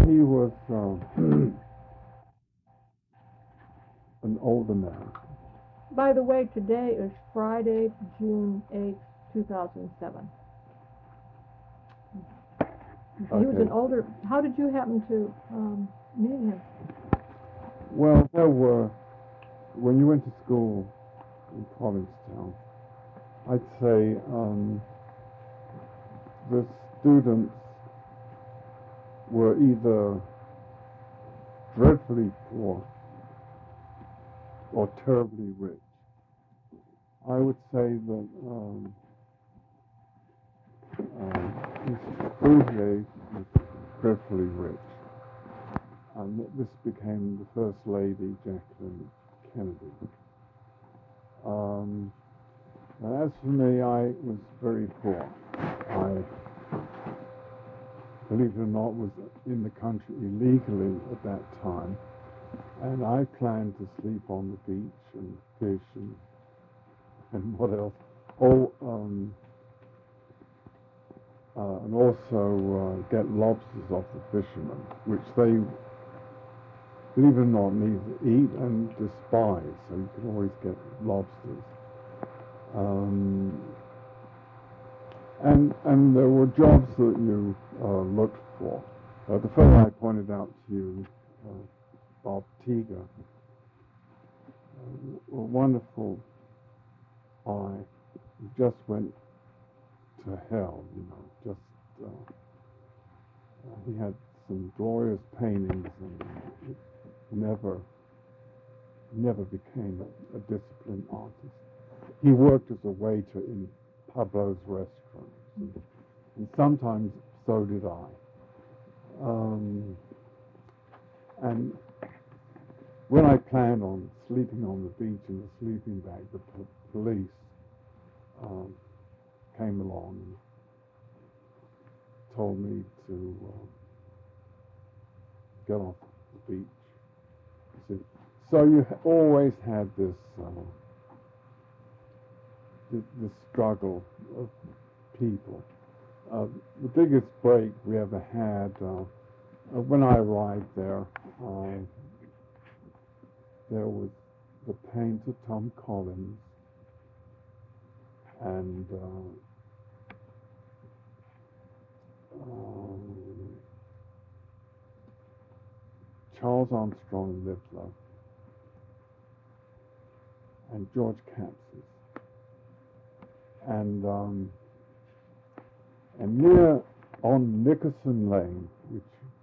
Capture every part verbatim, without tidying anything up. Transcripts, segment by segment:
he was um, an older man. By the way, today is Friday, June eighth, two thousand seven. He was Okay. an older. How did you happen to um, meet him? Well, there were, when you went to school in Provincetown, I'd say um, the students were either dreadfully poor or terribly rich. I would say that um, um, Miss Bouvier was dreadfully rich, and this became the First Lady, Jacqueline Kennedy. Um, and as for me, I was very poor. I, believe it or not, was in the country illegally at that time, and I planned to sleep on the beach and fish and and what else? Oh, um, uh, and also uh, get lobsters off the fishermen, which they, believe it or not, neither eat and despise. So you can always get lobsters. Um, and and there were jobs that you uh, looked for. Uh, the fellow I pointed out to you, uh, Bob Teager, uh, a wonderful eye, just went to hell, you know, just, uh, uh, he had some glorious paintings and it never, never became a, a disciplined artist. He worked as a waiter in Pablo's restaurants, and, and sometimes so did I. Um, and when I planned on sleeping on the beach in a sleeping bag, the po- police um, came along and told me to uh, get off the beach. You see. So you ha- always had this, uh, this this struggle of people. Uh, the biggest break we ever had uh, uh, when I arrived there. Uh, there was the painter Tom Collins and uh, um, Charles Armstrong Littler and George Katzis. And um, and near on Nickerson Lane, which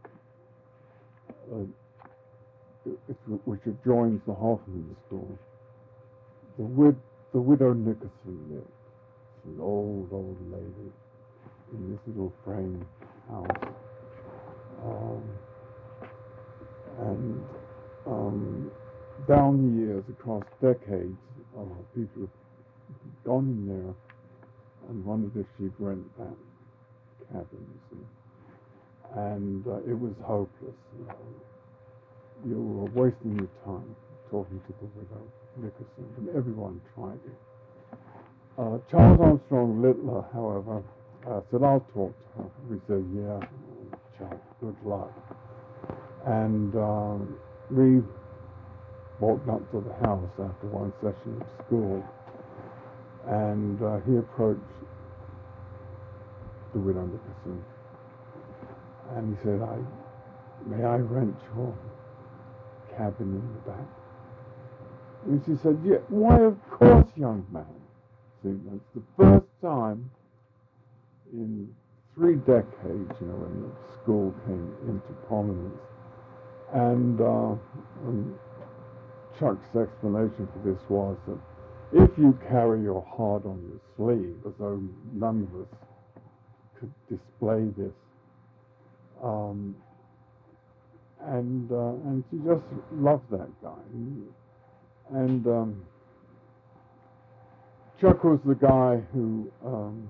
uh, it, which adjoins the Hoffman School, the wid the widow Nickerson lived. She's an old old lady in this little frame house, um, and um, down the years, across decades, uh, people have gone in there and wondered if she'd rent that cabin, you see. And uh, it was hopeless. You know. You were wasting your time talking to the widow Nickerson, and everyone tried it. Uh, Charles Armstrong Littler, however, uh, said, I'll talk to her. We said, yeah, Charles, good luck. And um, we walked up to the house after one session of school, and uh, he approached the widow Nickerson, and he said, I, may I rent your cabin in the back? And she said, yeah, why, of course, young man. See, that's the first time in three decades, you know, when the school came into prominence. And, uh, and Chuck's explanation for this was that if you carry your heart on your sleeve, as though none of us could display this, um, and uh, and she just loved that guy. And um, Chuck was the guy who um,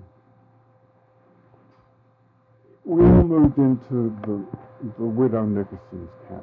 we all moved into the the widow Nickerson's cabin.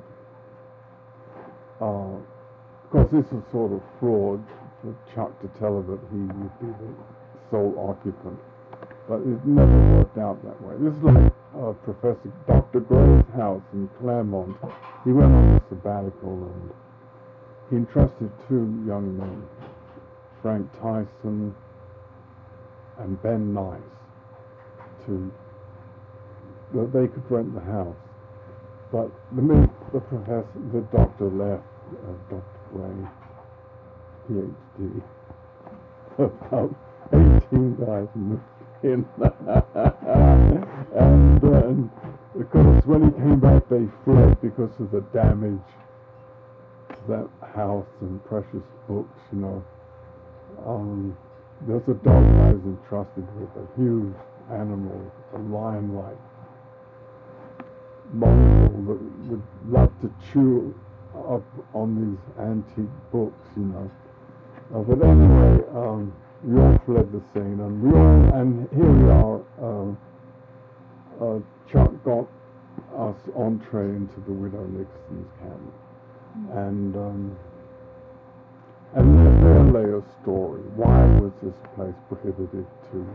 Uh, of course, this was sort of fraud for Chuck to tell her that he would be the sole occupant, but it never worked out that way. This is like uh, Professor Doctor Gray's house in Claremont. He went on a sabbatical and he entrusted two young men, Frank Tyson and Ben Nice, to that they could rent the house. But the minute the professor, the doctor left, uh, Doctor Gray, P H D, about eighteen guys moved in. and, uh, and of course, when he came back, they fled because of the damage to that house and precious books, you know. Um, there's a dog I was entrusted with, a huge animal, a lion-like mongrel that would love to chew up on these antique books, you know. Uh, but anyway, um, we all fled the scene, and we all, and here we are. Uh, uh, Chuck got us entree into the Widow Nixon's cabin, and um, and there lay a story. Why was this place prohibited to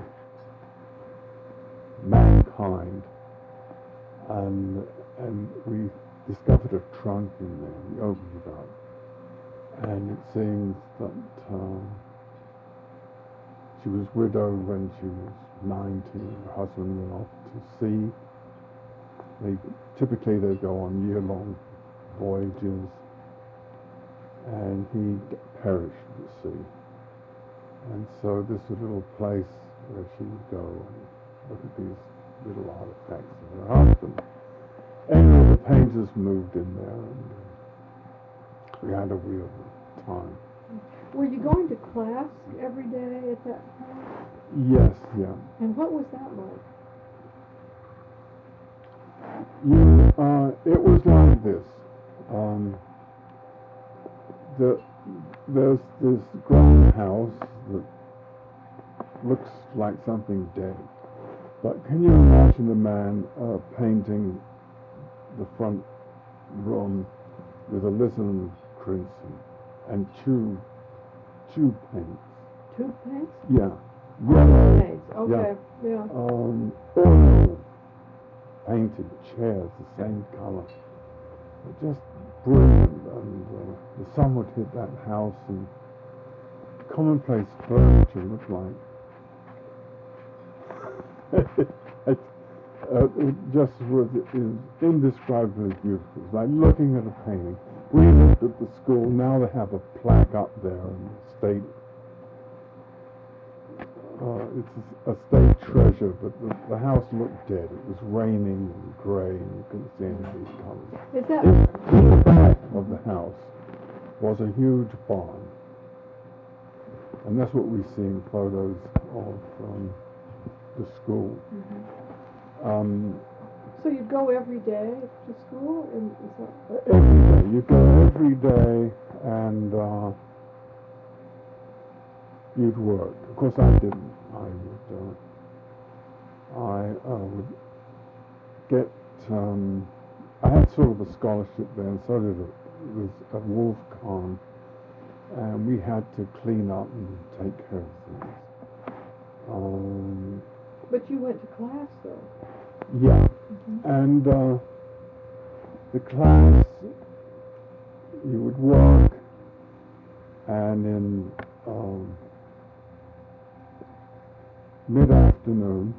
mankind? And and we discovered a trunk in there. We opened it up, and it seems that uh, she was widowed when she was nineteen. Her husband went off to sea. They typically they go on year-long voyages, and he perished at sea. And so this was a little place where she would go and look at these little artifacts of her husband. Anyway, the painters moved in there, and we had a real time. Were you going to class every day at that time? Yes, yeah. And what was that like? You, uh, it was like this. Um, the, there's this grand house that looks like something dead. But can you imagine a man uh, painting the front room with alizarin crimson and tube, tube paints? Tube paints? Yeah. Oil Yellow. paints. Okay. Yeah. yeah. Um, oil painted chairs the same color. Just brilliant. And uh, the sun would hit that house, and commonplace furniture looked like. it, uh, it just was is indescribably beautiful. It's like looking at a painting. We looked at the school. Now they have a plaque up there in the state. Uh, it's a, a state treasure, but the, the house looked dead. It was raining and gray, and you couldn't see any of these colors. Is that In, in the back of the house was a huge barn, and that's what we see in photos of um, the school. Mm-hmm. Um, so you go every day to school? And is that... every day. You go every day, and uh, you'd work. Of course, I didn't. I would. Uh, I uh, would get. Um, I had sort of a scholarship there, and so did a, it was at Wolf Con, and we had to clean up and take care of things. Um, but you went to class, though. Yeah, Mm-hmm. and uh, the class, you would work, and in um, mid-afternoon,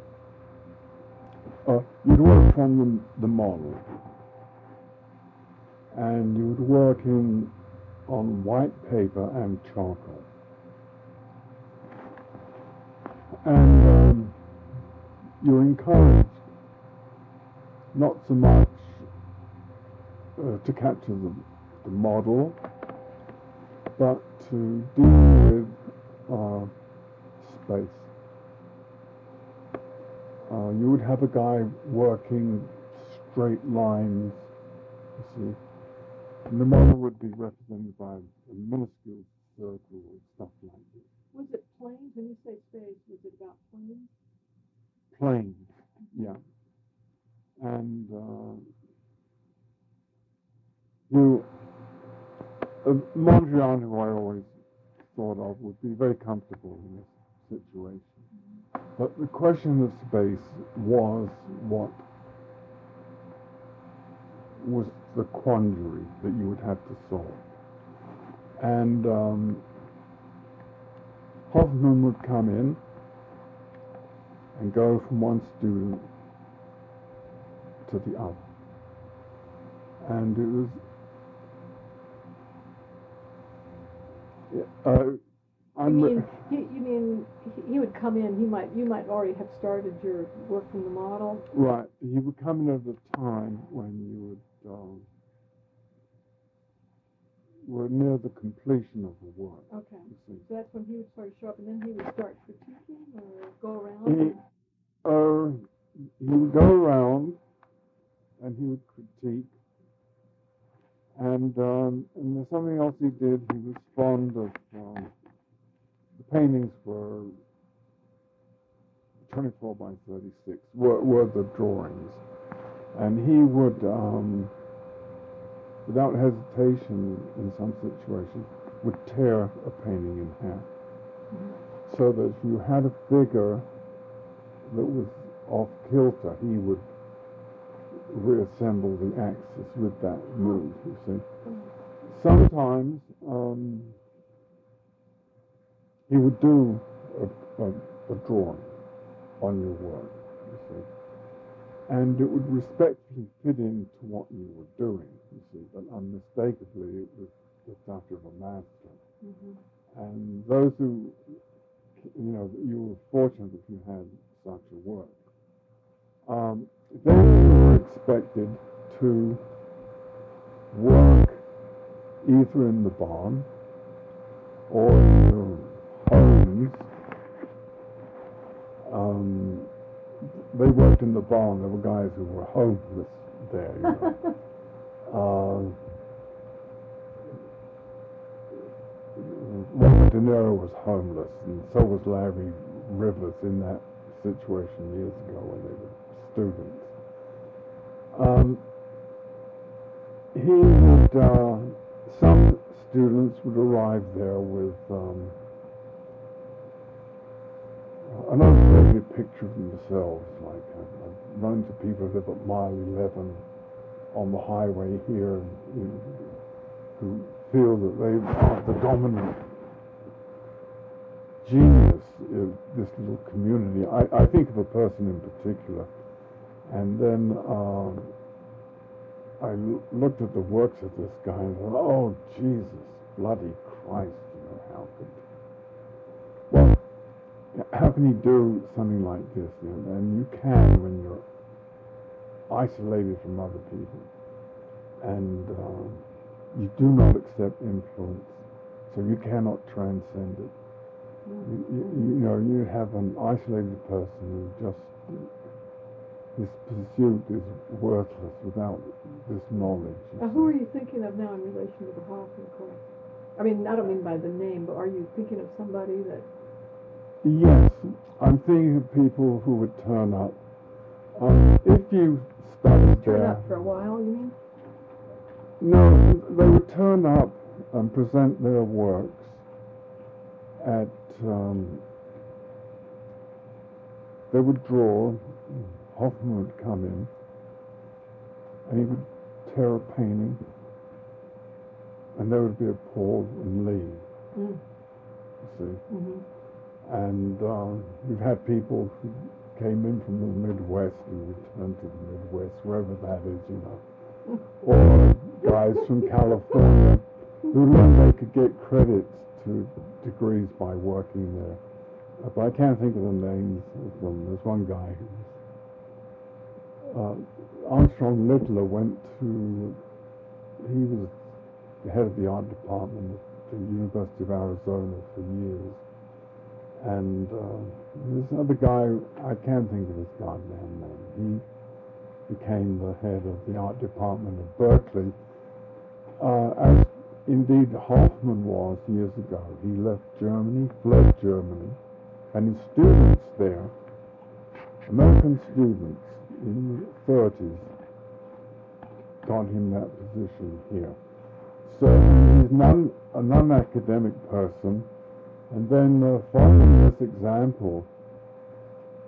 uh, you'd work from the, the model, and you would work in on white paper and charcoal. And um, you're encouraged not so much uh, to capture the, the model, but to deal with uh, space. Uh, you would have a guy working straight lines, you see, and the model would be represented by a minuscule circle or stuff like this. Was it planes? When you say space, was it about planes? Planes, yeah. And uh, you, uh, Mondrian, who I always thought of, would be very comfortable in this situation. But the question of space was what was the quandary that you would have to solve. And um, Hoffman would come in and go from one student to the other. And it was uh, You I'm mean, he, you mean, he, he would come in, he might, you might already have started your work from the model? right. He would come in at a time when you would um, were near the completion of the work. Okay. You see. So that's when he would sort of show up, and then he would start critiquing or go around? He, and- uh, he would go around and he would critique. And, um, and there's something else he did. He was fond of um, the paintings were twenty-four by thirty-six, were, were the drawings. And he would, um, without hesitation in some situations, would tear a painting in half. Mhm. So that if you had a figure that was off kilter, he would reassemble the axis with that move, you see. Sometimes um, he would do a, a, a drawing on your work, you see. And it would respectfully fit into what you were doing, you see, but unmistakably it was the touch of a master. Mhm. And those who, you know, you were fortunate if you had such a work. Um, they were expected to work either in the barn or in their homes. Um, they worked in the barn. There were guys who were homeless there, you know. uh, Robert De Niro was homeless, and so was Larry Rivers in that situation years ago when they were students. Um, he would, uh, some students would arrive there with um, an overrated picture of themselves, like uh, I've run into people who live at mile eleven on the highway here, you know, who feel that they are the dominant genius of this little community. I, I think of a person in particular, and then uh, I l- looked at the works of this guy and thought, oh, Jesus, bloody Christ, you know, how could... Well, how can you do something like this? You know? And you can when you're isolated from other people, and uh, you do not accept influence, so you cannot transcend it. You, you, you know, you have an isolated person who just, his pursuit is worthless without this knowledge. Now, who are you thinking of now in relation to the Hoffman course? I mean, I don't mean by the name, but are you thinking of somebody that... Yes, I'm thinking of people who would turn up. Um, if you studied Turn there... up for a while, you mean? No, they would turn up and present their works at... Um, they would draw, Hoffman would come in, and he would tear a painting, and there would be a pause and leave, Mm. you see. Mm-hmm. And um, we've had people who came in from the Midwest and returned to the Midwest, wherever that is, you know. Or guys from California who learned they could get credits to degrees by working there. Uh, but I can't think of the names of them. There's one guy who, uh, Armstrong Littler went to, he was the head of the art department at the University of Arizona for years. And uh, this other guy, I can't think of his goddamn name. He became the head of the art department at Berkeley, uh, as indeed Hoffman was years ago. He left Germany, fled Germany, and his students there, American students in the thirties, got him that position here. So he's non, a non-academic person. And then uh, following this example,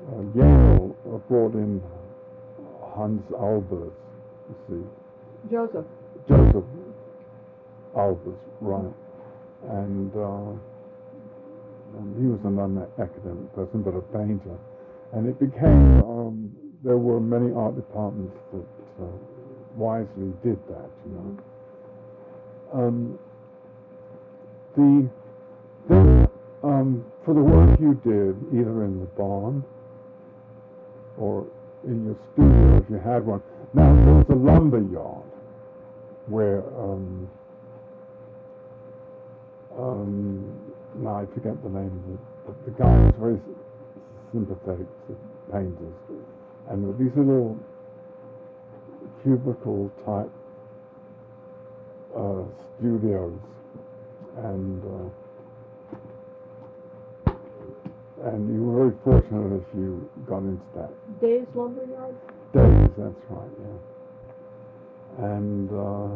uh, Yale uh, brought in Hans Albers, you see, Joseph. Joseph Albers, right, and, uh, and he was an unacademic person, but a painter, and it became, um, there were many art departments that uh, wisely did that, you know. Um, the then, um, for the work you did, either in the barn or in your studio, if you had one. Now there was a lumber yard where um, um, now I forget the name of it, but the guy was very sympathetic to painters, and there were these little cubicle type uh, studios, and uh, and you were very fortunate if you got into that. Days Lumberyard? Days, that's right, yeah. And uh,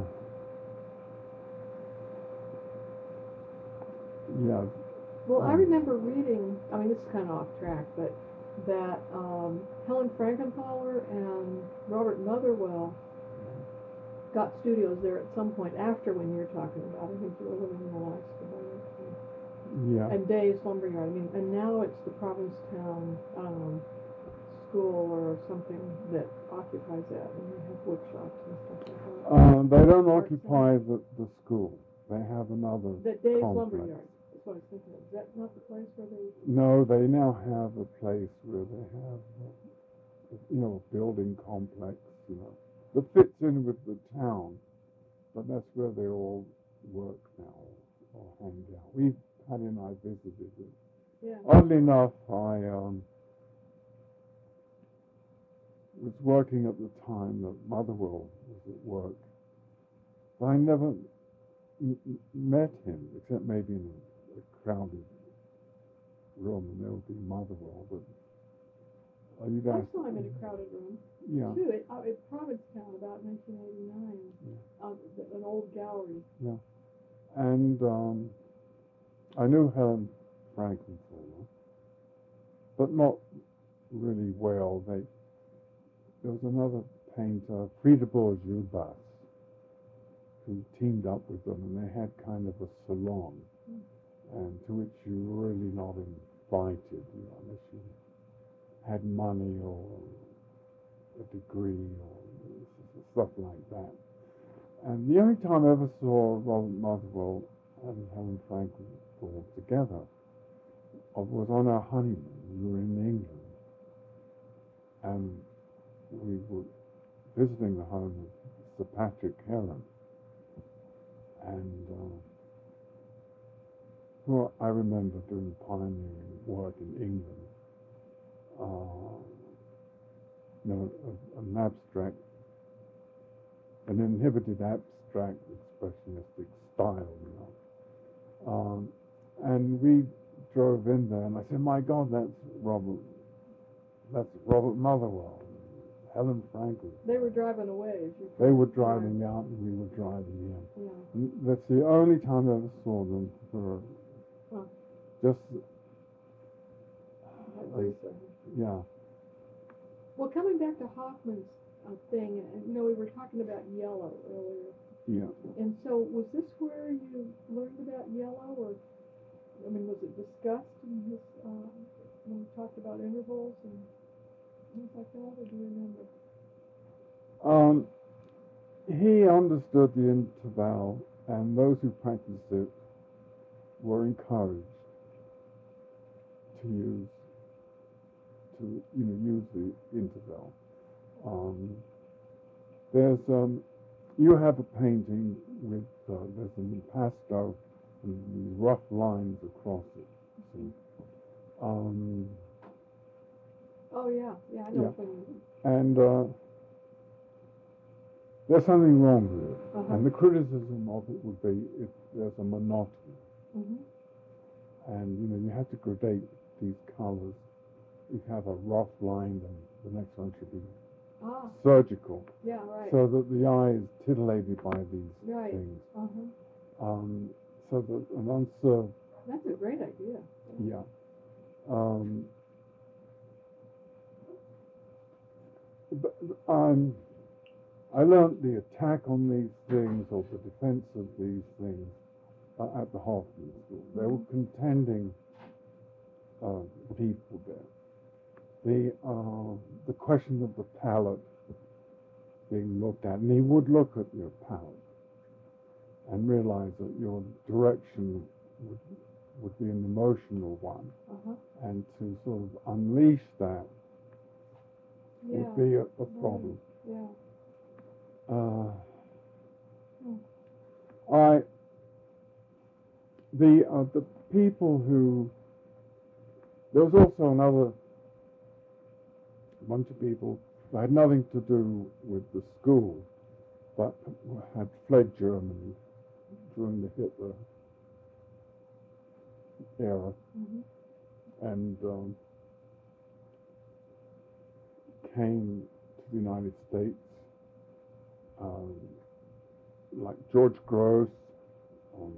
yeah. Well, I um, remember reading, I mean, this is kind of off track, but that um, Helen Frankenthaler and Robert Motherwell got studios there at some point after when you were talking about it. I think you were living in Alaska by that time. yeah. And Days Lumberyard, I mean, and now it's the Provincetown um, School or something that occupies that, and they have wood shops and stuff like that. Um, they don't Art occupy the, the school. They have another That Days complex. Lumberyard, that's what I was thinking of. Is that not the place where they... No, they now have a place where they have, uh, you know, a building complex, you know, that fits in with the town, but that's where they all work now or hang out. We, Patty and I visited it. Yeah. Oddly enough, I um, was working at the time that Motherwell was at work, but I never m- m- met him, except maybe in a, a crowded room, and there would be Motherwell, but uh, you'd I ask, saw him in a crowded room. yeah, Too, at, uh, at Provincetown about nineteen eighty-nine, yeah, uh, th- an old gallery. yeah. And um, I knew Helen Frankenthaler, but not really well. They, there was another painter, Frida Bourgeois, who teamed up with them, and they had kind of a salon, Mm. and to which you were really not invited, you know, unless you had money or a degree or stuff like that. And the only time I ever saw Robert Motherwell and Helen Frankenthaler together was on our honeymoon. We were in England, and we were visiting the home of Sir Patrick Heron, and uh, well, I remember doing pioneering work in England. Uh, you know, a, an abstract, an inhibited abstract expressionistic style, you know. Um, and we drove in there, and I said, "My God, that's Robert, that's Robert Motherwell, Helen Franklin." They were driving away as you... They were driving out, and we were driving in. Yeah. And that's the only time I ever saw them for Huh. just, That uh, Lisa. yeah. Well, coming back to Hoffman's uh, thing, and you know, we were talking about yellow earlier. Yeah. And so, was this where you learned about yellow, or I mean, was it discussed in his uh, when we talked about intervals and things like that, or do you remember? Um, he understood the interval, and those who practiced it were encouraged to use to you know use the interval. Um, there's um, you have a painting with uh, there's an impasto and these rough lines across it. See, um, Oh yeah, yeah, I know Yeah. which one you mean. and uh, there's something wrong with it. Uh-huh. And the criticism of it would be if there's a monotony, Mm-hmm. and you know you have to gradate these colors. You have a rough line, and the next one should be Ah, surgical, yeah, right. so that the eye is titillated by these Right. things. Uh-huh. Um, so that an unserved, That's a great idea. yeah. Um, but, um, I learned the attack on these things or the defense of these things uh, at the Hoffman School. They were contending uh, people there. The uh, the question of the palate being looked at, and he would look at your palate and realize that your direction would would be an emotional one, Uh-huh. and to sort of unleash that Yeah. would be a, a problem. Yeah. Uh, Mm. I the uh, the people who there was also another bunch of people who had nothing to do with the school, but had fled Germany during the Hitler era, Mhm. and um, came to the United States, um, like George Gross. Um,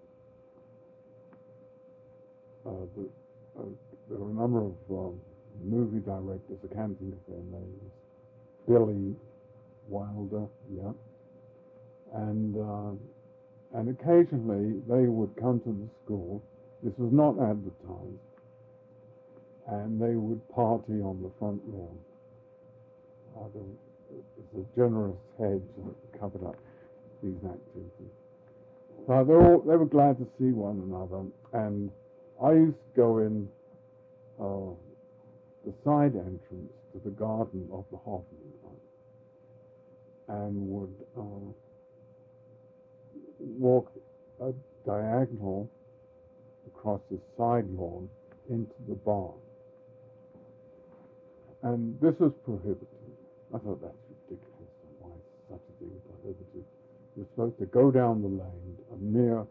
uh, the, uh, there were a number of um, movie directors. I can't think of their names. Billy Wilder, yeah, and uh, and occasionally they would come to the school. This was not advertised, and they would party on the front lawn. Uh, there was a generous hedge that covered up these activities. Uh, they all they were glad to see one another, and I used to go in uh, the side entrance to the garden of the Hoffman, and would uh, walk a diagonal across this side lawn into the barn. And this was prohibited. I thought that's ridiculous. Why is such a thing prohibited? You're supposed to go down the lane a mere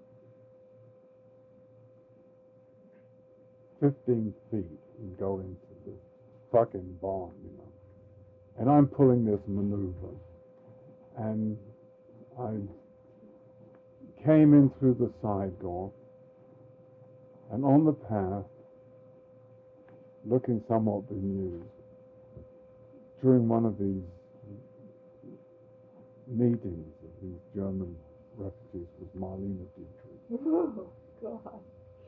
fifteen feet and go into the fucking barn, you know. And I'm pulling this maneuver. And I came in through the side door, and on the path, looking somewhat bemused, during one of these meetings of these German refugees was Marlene Dietrich. Oh, God.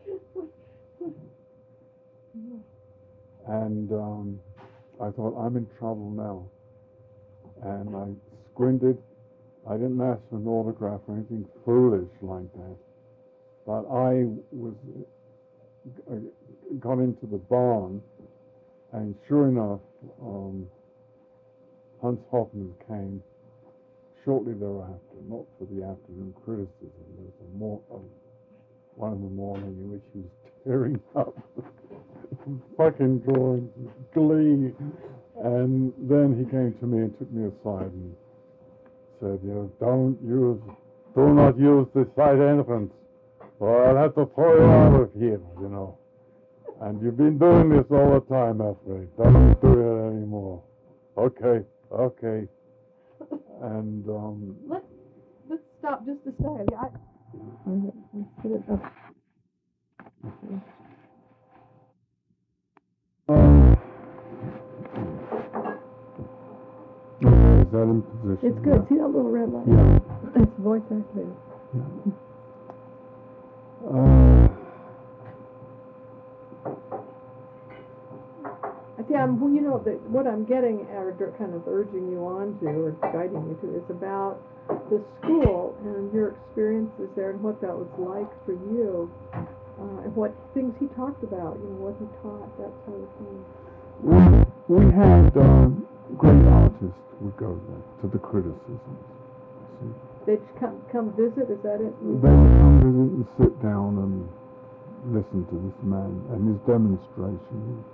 And um, I thought, I'm in trouble now. And I squinted. I didn't ask for an autograph or anything foolish like that. But I was uh, got into the barn, and sure enough, um, Hans Hoffman came shortly thereafter, not for the afternoon criticism. There was a more, uh, one in the morning in which he was tearing up fucking drawings with glee. And then he came to me and took me aside and said, you know, don't use, do not use the side entrance, or I'll have to throw you out of here, you know. And you've been doing this all the time, Alfred. Don't do it anymore. Okay, okay. And um, Let's let's stop just a second. I, okay, let's get it up. um, okay, is that in position? It's good. See that little red light? Yeah. It's voice activated. Yeah. Uh, I see. I'm. Well, you know, the, what I'm getting at, or kind of urging you on to, or guiding you to, is about the school and your experiences there, and what that was like for you, uh, and what things he talked about. You know, what he taught, that sort of thing. we, we had um, great artists would go there to the criticisms. See? They'd come come visit. Is that it? They would come visit and sit down and listen to this man and his demonstration.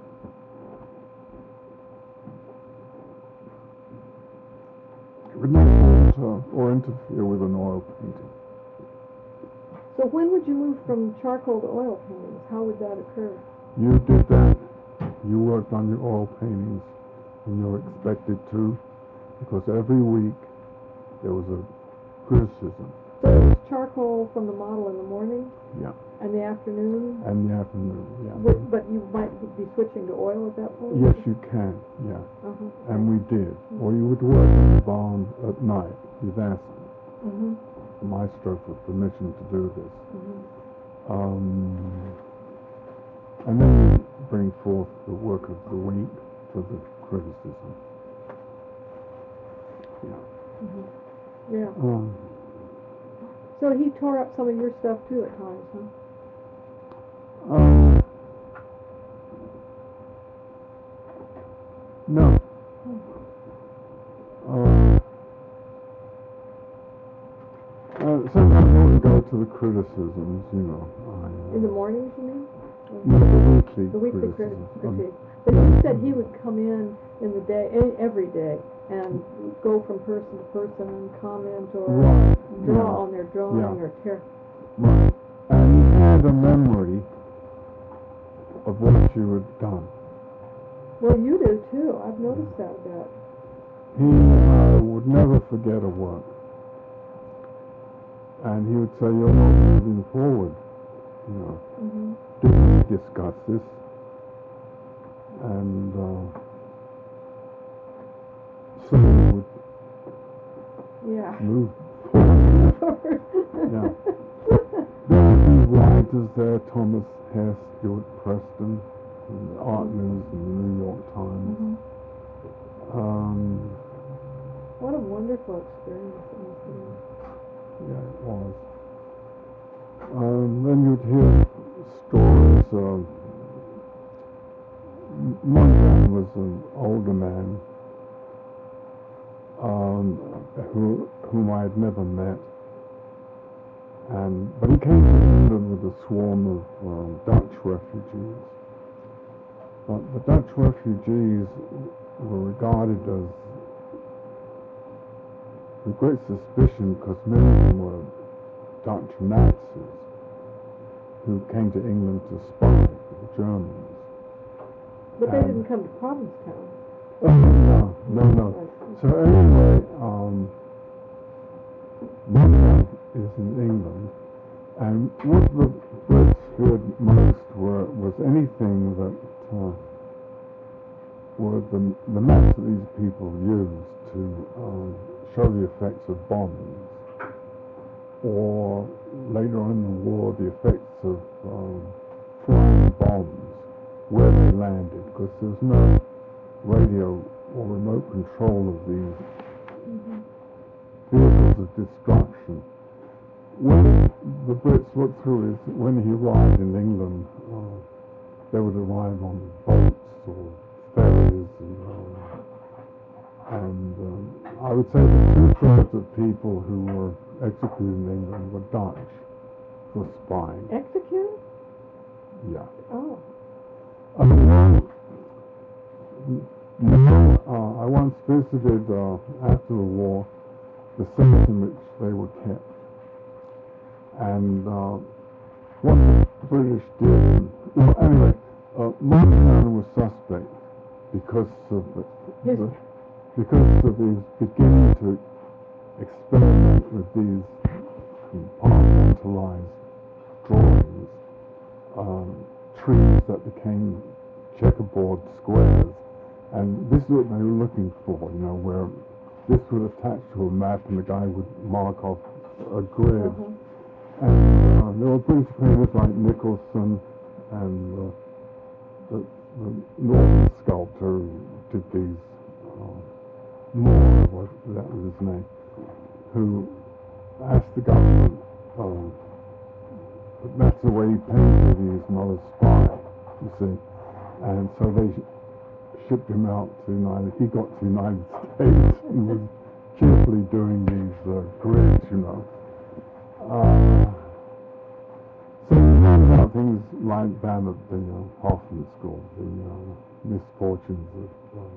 It would not alter or interfere with an oil painting. So when would you move from charcoal to oil paintings? How would that occur? You did that. You worked on your oil paintings, and you're expected to, because every week there was a criticism. So charcoal from the model in the morning Yeah. and the afternoon? And the afternoon, yeah. Wi- But you might be switching to oil at that point? Yes, you can, yeah. Uh-huh. And we did. Or you would work in the barn at night. You'd ask Mm-hmm. the maestro for permission to do this. Mm-hmm. Um, and then you bring forth the work of the week for the criticism. Yeah. Mm-hmm. Yeah. Um, So he tore up some of your stuff too at times, huh? um, no. Uh, uh, sometimes I wouldn't go to the criticisms, you know. I, uh, In the mornings, you mean? No, the weekly The weekly criti- criticisms. Um, critique. But you said he would come in in the day, a- every day, and go from person to person and comment or Right, draw yeah, on their drawing yeah. or tear. Right. And he had a memory of what you had done. Well, you do too. I've noticed that about. He uh, would never forget a work. And he would say, you're not moving forward. You know, Mm-hmm. did we discuss this? And uh, so we would Yeah. move forward. Yeah. There would be writers there, Thomas Hess, Stuart Preston, from the Art News and the New York Times. Mm-hmm. Um, What a wonderful experience it must have been. yeah, it was. Um, then you'd hear stories. Uh, Mondrian was an older man um, who, whom I had never met. And, but he came to England with a swarm of um, Dutch refugees. But the Dutch refugees were regarded as, with great suspicion, because many of them were Dutch Nazis who came to England to spy for the Germans. But they Um, didn't come to Provincetown. Oh, no, no, no. So anyway, um, Mondrian is in England, and what the Brits feared most were was anything that uh, were the the maps that these people used to um, show the effects of bombings, or later on in the war the effects of um, flying bombs where they landed, because there was no radio or remote control of these Mm-hmm. vehicles of destruction. When the Brits looked through his, when he arrived in England, uh, they would arrive on boats or ferries, and, um, and um, I would say that two-thirds of people who were executed in England were Dutch for spying. Executed? Yeah. Oh. I mean, no, no, uh, I once visited uh, after the war the cells in which they were kept, and uh, what the British did. Well, anyway, uh, Mondrian was suspect because of the, Yes. the because of his beginning to experiment with these compartmentalized drawings, um, trees that became checkerboard squares, and this is what they were looking for, you know, where this would attach to a map and the guy would mark off a grid. Uh-huh. And uh, there were British painters like Nicholson and uh, the, the Northern sculptor who did these, uh, Moore, was, that was his name, who asked the government, um, that's the way he painted, he's not a spy, you see. And so they shipped him out to United, he got to the United States and was cheerfully doing these uh, grids, you know. Uh, so we learn about things like that at the uh, Hoffman School, the uh, misfortunes of, uh,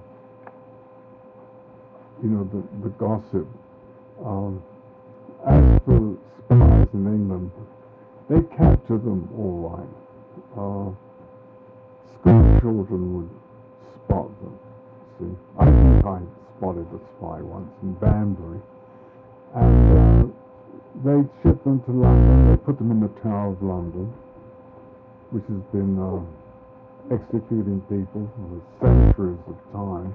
you know, the, the gossip. Um, as for spies in England, they captured them all right. Uh, school children would spot them. See, I think I spotted a spy once in Banbury, and uh, they'd ship took them to London. They put them in the Tower of London, which has been uh, executing people for centuries of time.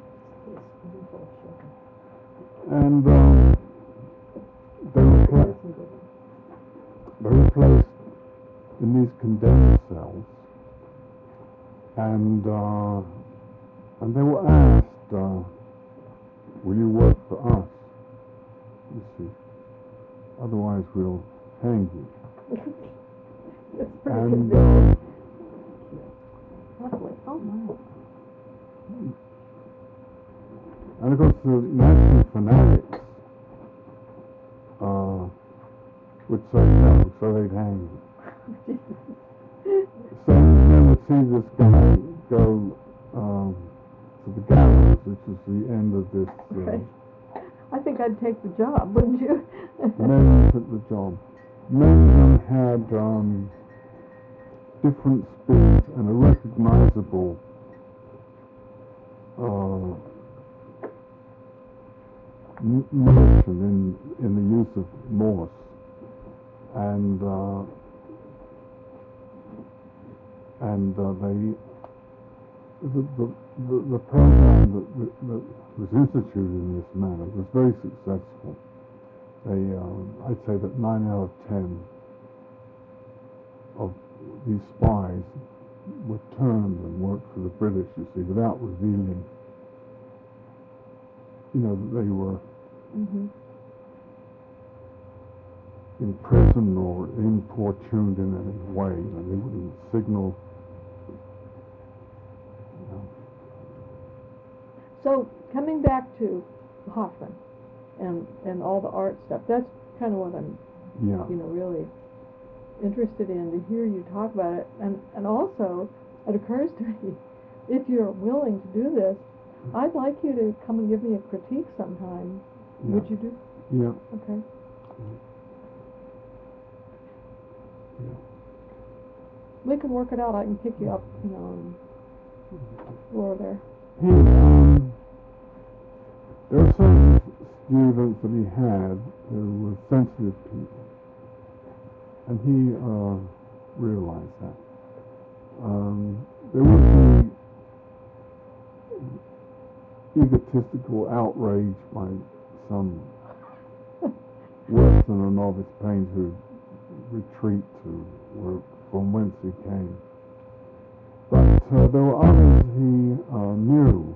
And um, they were pla- they were placed in these condemned cells, and uh, and they were asked, uh, "Will you work for us? You see, otherwise we'll hang you." It's pretty And convincing. uh, Lovely. Oh my. and of course the Nazi fanatics uh, would say no, so they'd hang you. So they would see this guy go um, to the gallows, which is the end of this. Uh, Right. I think I'd take the job, wouldn't you? Many took the job. Many of them had um, different speeds and a recognizable uh, m- motion in in the use of Morse, and uh, and uh, they the, the the the program that, that, that was instituted in this manner was very successful. They, um, I'd say that nine out of ten of these spies were turned and worked for the British, you see, without revealing, you know, that they were Mm-hmm. imprisoned or importuned in any way. You know, they wouldn't signal. You know. So coming back to Hoffman and and all the art stuff, that's kind of what I'm, Yeah. you know, really interested in, to hear you talk about it. And and also, it occurs to me, if you're willing to do this, I'd like you to come and give me a critique sometime. Yeah. Would you do? Yeah. Okay. Yeah. We can work it out. I can pick you up, you know, on the floor there. He, um, there were certain students that he had who were sensitive people, and he uh, realized that. Um, there would be egotistical outrage by some worse than a novice painter who retreat to where, from whence he came. But uh, there were others he uh, knew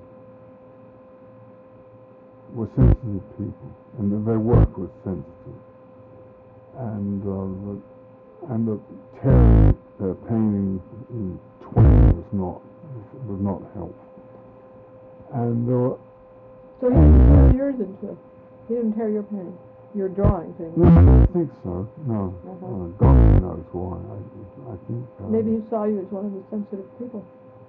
were sensitive people, and that their work was sensitive, and uh, the, and the tearing their painting in twain was not was not helpful. And there were, So he didn't tear yours into it. He didn't tear your painting, your drawing thing. no, I don't think so. No, Uh-huh. uh, God knows why. I, I think uh, Maybe he saw you as one of the sensitive people.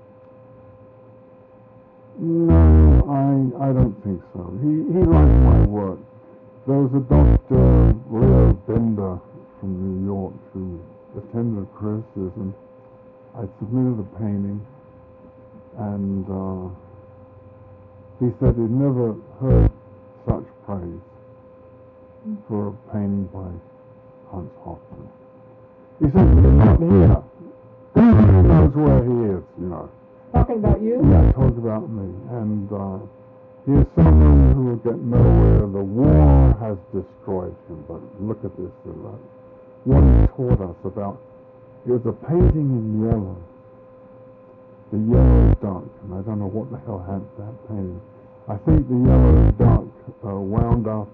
No, I I don't think so. He he liked my work. There was a Doctor Leo Bender from New York who attended a criticism. I submitted a painting, and uh, he said he'd never heard such praise for a painting by Hans Hoffman. He said, "He's not here. God knows where he is, you know." Talking about you? Yeah, talk about me. And uh, he is someone who will get nowhere. The war has destroyed him. But look at this. Uh, what he taught us about, it was a painting in yellow. The yellow duck. And I don't know what the hell had that painting. I think the yellow duck uh, wound up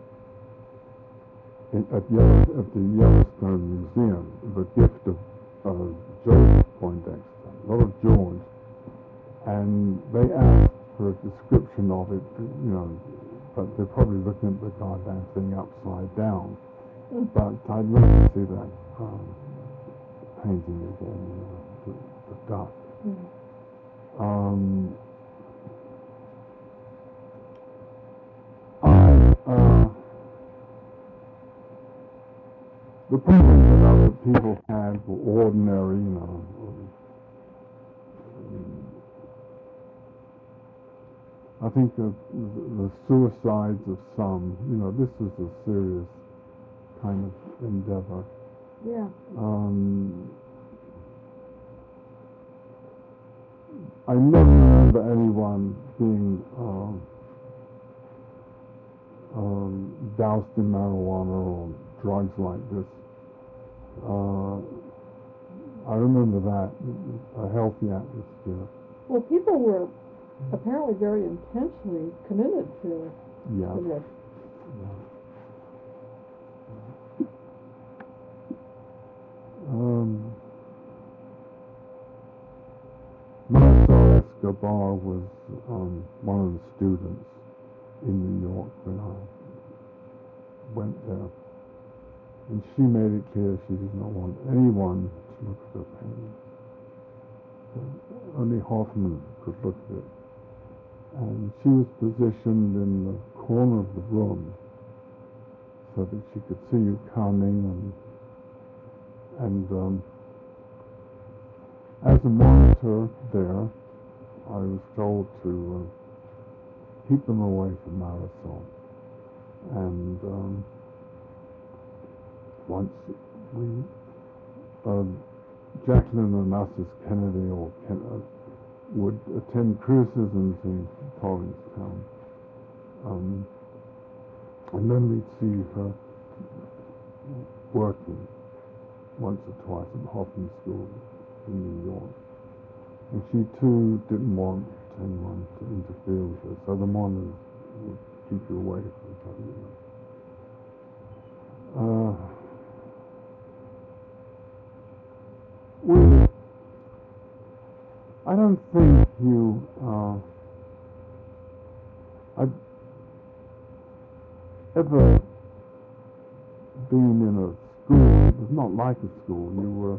in, at, Yellow, at the Yellowstone Museum, the gift of uh, Joseph Poindexter, not of George. And they asked for a description of it, you know, but they're probably looking at the goddamn thing upside down. Mm. But I'd love to see that um, painting again, you know, the, the duck. Mm. Um, I, uh, the problems that other people had were ordinary, you know. I think of the, the suicides of some, you know, this was a serious kind of endeavor. Yeah. Um, I never remember anyone being um, um, doused in marijuana or drugs like this. Uh, I remember that, a healthy atmosphere. Well, people were apparently very intensely committed to, Yeah. to this. Um, Marcel Escobar was um, one of the students in New York when I went there. And she made it clear she did not want anyone to look at her paintings. But only Hoffman could look at it. And she was positioned in the corner of the room so that she could see you coming, and and um, as a monitor there, I was told to uh, keep them away from Marisol. And um, once we, uh, Jacqueline Onassis Kennedy or Ken, uh, would attend criticisms in Provincetown, um, and then we'd see her working once or twice at Hoffman School in New York. And she too didn't want anyone to interfere with her, so the monitors would keep you away from her. You know. Uh, we, I don't think you, uh, I've ever been in a school. It was not like a school. You were,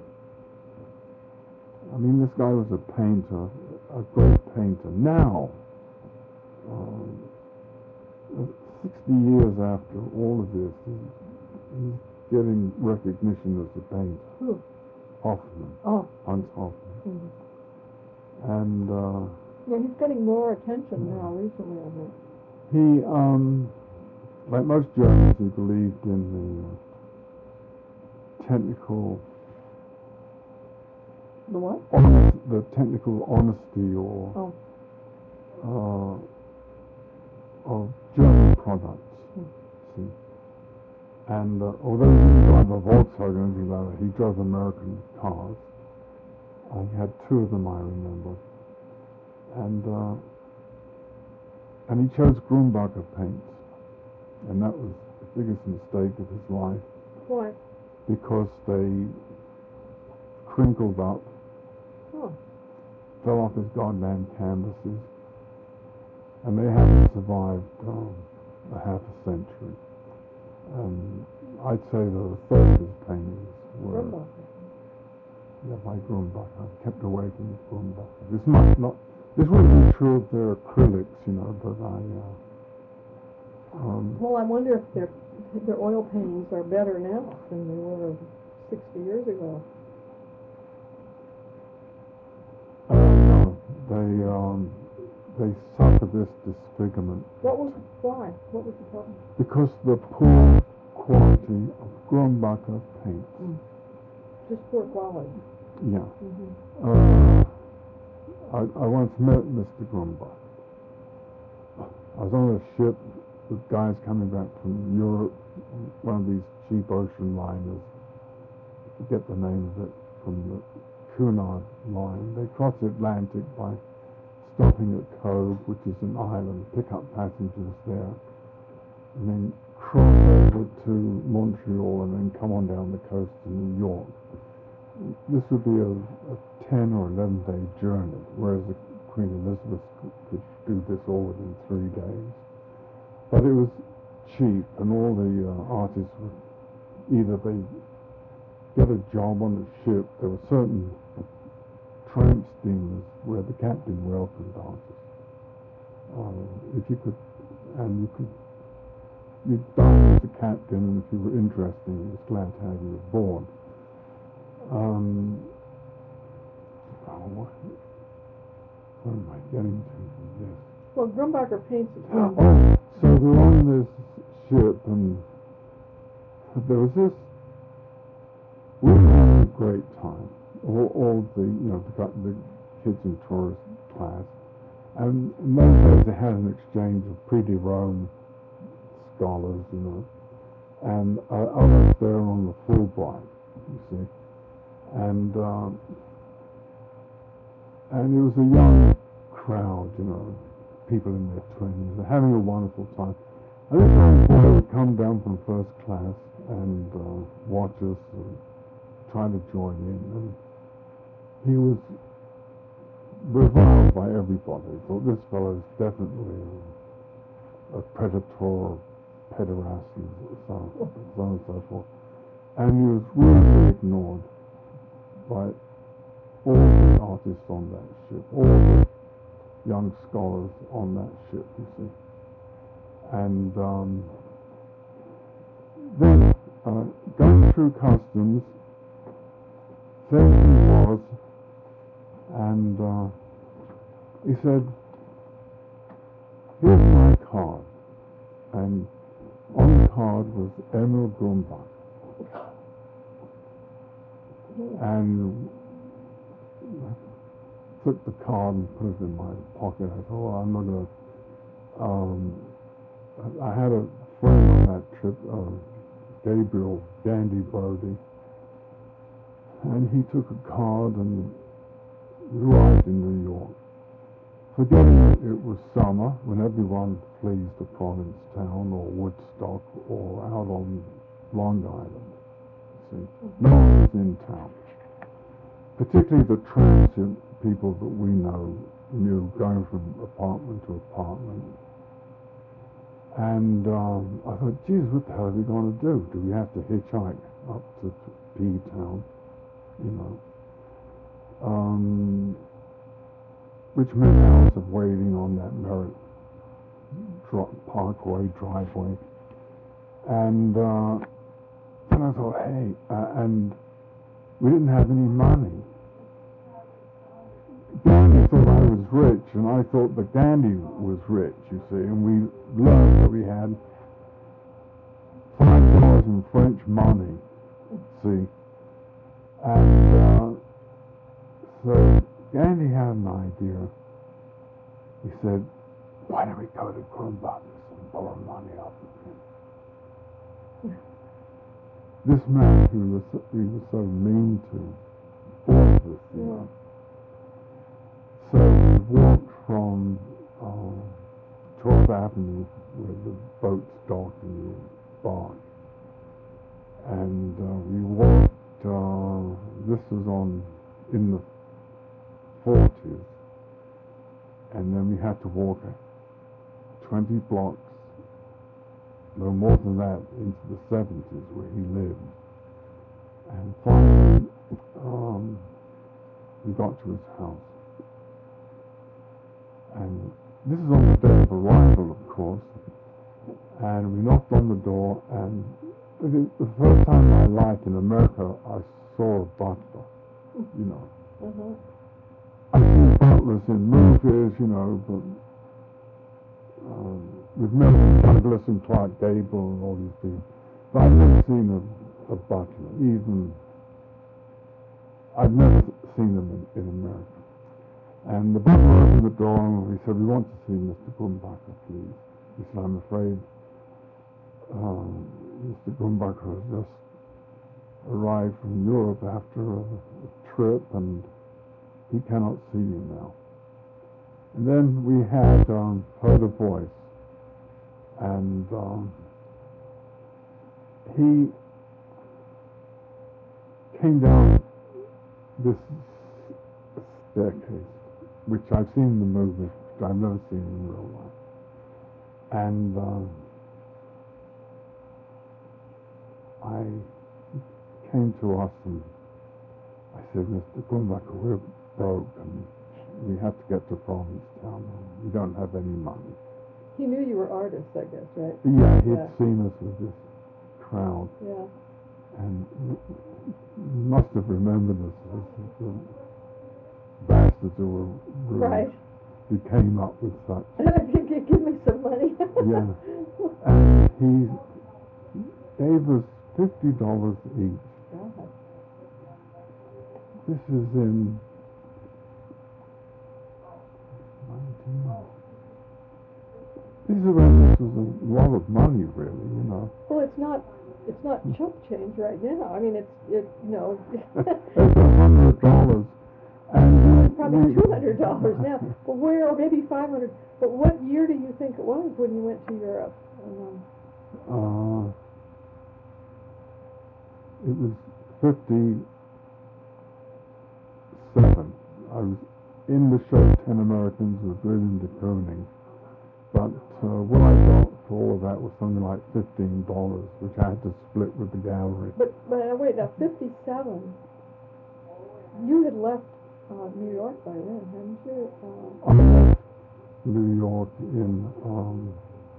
I mean, this guy was a painter, a great painter. Now, um, sixty years after all of this, he's, he's getting recognition as a painter. Who? Hoffman. Oh. Hans Hoffman. Mm-hmm. And uh, yeah, he's getting more attention now recently, I think. he, um, like most Germans, he believed in the uh, technical, The what? honest, the technical honesty or Oh. uh, of German products. Mm. See, and uh, although he didn't drive a Volkswagen or anything like that, he drove American cars. I had two of them, I remember, and uh, and he chose Grumbacher paints, and that was the biggest mistake of his life. Why? Because they crinkled up, Oh. fell off his goddamn canvases, and they haven't survived um, a half a century. And I'd say that a third of his paintings were Grumbacher. yeah, by Grumbacher. I kept away from Grumbacher. This might not, this wouldn't be true of their acrylics, you know, but I. Uh, um, Well, I wonder if their their oil paintings are better now than they were sixty years ago. uh, no, they um, they suffer this disfigurement. What was why? What was the problem? Because the poor quality of Grumbacher paint. Mm. Just poor quality. Yeah. Mm-hmm. Uh, I, I once met Mister Grumbacher. I was on a ship with guys coming back from Europe, one of these cheap ocean liners. I forget the name of it, from the Cunard line. They cross the Atlantic by stopping at Cove, which is an island, pick up passengers there, and then cross over to Montreal and then come on down the coast to New York. This would be a, a ten or eleven day journey, whereas the Queen Elizabeth could, could do this all within three days. But it was cheap, and all the uh, artists would either they get a job on a ship. There were certain tramp steamers where the captain welcomed artists. Uh, if you could, and you could, you'd dine with the captain, and if you were interested, he was glad to have you aboard. Um, oh, what, what am I getting to from this? Well, Grumbacher paints it. Oh, so they're on this ship, and But there was this, we had a great time. All, all the, you know, the, the kids in tourist class. And in those days they had an exchange of pre-Rome scholars, you know, and uh, I was there on the Fulbright, you see. And, um, and it was a young crowd, you know, people in their twenties, having a wonderful time. And this young boy would come down from first class and uh, watch us and try to join in. And he was reviled by everybody. Thought this fellow is definitely a, a predator, pederast, and so, so on and so forth. And he was really ignored by all the artists on that ship, all the young scholars on that ship, you see. And um, then uh, going through customs, there he was, and uh, he said, here's my card. And on the card was Emil Grumbach. And I took the card and put it in my pocket. I thought, well, I'm not going to... Um, I had a friend on that trip, uh, Gabriel Dandy Brody, and he took a card and arrived in New York. Forgetting it, it was summer when everyone flees to Provincetown or Woodstock or out on Long Island. See, no one was in town. Particularly the transient people that we know knew, going from apartment to apartment. And um, I thought, geez, what the hell are we going to do? Do we have to hitchhike up to P-Town? You know. Um, which meant hours of waiting on that Merritt dro- Parkway driveway. And uh, then I thought, hey, uh, and we didn't have any money. Gandhi thought I was rich, and I thought that Gandhi was rich, you see, and we learned that we had five dollars in French money, see. And uh, so Gandhi had an idea. He said, why don't we go to Grumbach and borrow money up with him? This man who was, so, he was so mean to all of us, you know. So we walked from uh, twelfth Avenue, where the boats docked in the barge, and uh, we walked, uh, this was on, in the forties, and then we had to walk twenty blocks, no more than that, into the seventies where he lived. And finally, um, we got to his house. And this is on the day of arrival, of course. And we knocked on the door, and it is the first time in my life in America I saw a butler, you know. Uh-huh. I've seen butlers in movies, you know, but um, with Milton Douglas and Clark Gable and all these people. But I've never seen a, a butler, even, I've never seen them in, in America. And the butler opened the door and we said, we want to see Mister Grumbacher, please. He said, I'm afraid um, Mister Grumbacher has just arrived from Europe after a, a trip and he cannot see you now. And then we had um, heard a voice, and um, he came down this staircase, which I've seen in the movies, but I've never seen in real life. And um, I came to us and I said, Mister Grumbacher, we're broke and we have to get to Provincetown. We don't have any money. He knew you were artists, I guess, right? Yeah, he'd Yeah. seen us with this crowd. Yeah. And must have remembered us as the bastards who were rude. Right. He came up with such. Give me some money. Yeah. And he gave us fifty dollars each. God. This is in nineteen. This is when this was a lot of money, really, you know. Well, it's not, it's not chump change right now. I mean, it's, it, you know. It's a hundred dollars. And It's probably two hundred dollars now, but where, or maybe five hundred. But what year do you think it was when you went to Europe? Um, uh, it was fifty-seven. I was in the show Ten Americans with William de Kooning, but uh, what I got for all of that was something like fifteen dollars, which I had to split with the gallery. but but uh, wait, now fifty-seven. You had left uh, New York by then, hadn't you? Uh, I left New York in um,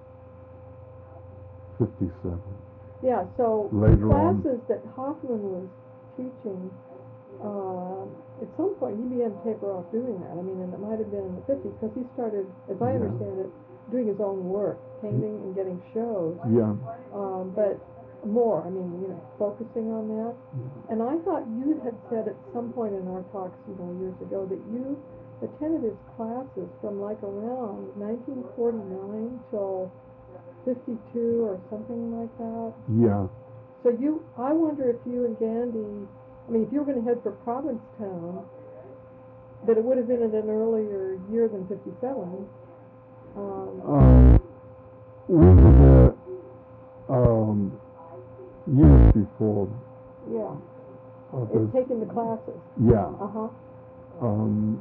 fifty-seven. yeah. So Later on. classes that Hoffman was teaching. Uh, at some point, he began to taper off doing that. I mean, and it might have been in the fifties because he started, as I Yeah. understand it, doing his own work, painting and getting shows. Yeah. Um, but more, I mean, you know, focusing on that. And I thought you had said at some point in our talks, you know, years ago, that you attended his classes from like around nineteen forty-nine till fifty-two or something like that. Yeah. So you, I wonder if you and Gandhi, I mean, if you were going to head for Provincetown, that it would have been at an earlier year than fifty-seven. Um, Um, we were there um, years before. yeah, Uh, it's there's- taking the classes. yeah. Uh-huh. Um,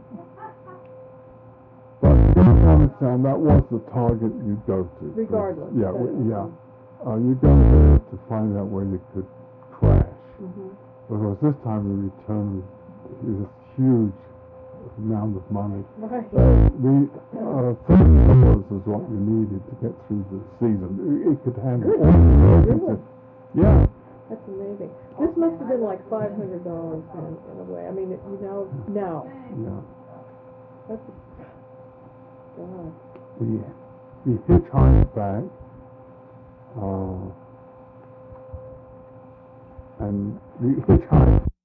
but in Provincetown, that was the target you'd go to. Regardless. Yeah, but, w- yeah. um, Uh, you go there to find out where you could crash. mhm. Because this time we returned with this huge amount of money. Right. Uh, the uh, thirty dollars is what you needed to get through the season. It, it could handle Good. all the Really? emergencies. Yeah. That's amazing. This must have been like five hundred dollars in, in a way. I mean, it, you know, now. Yeah. That's, God. We we hitchhiked back, uh, and we hitchhiked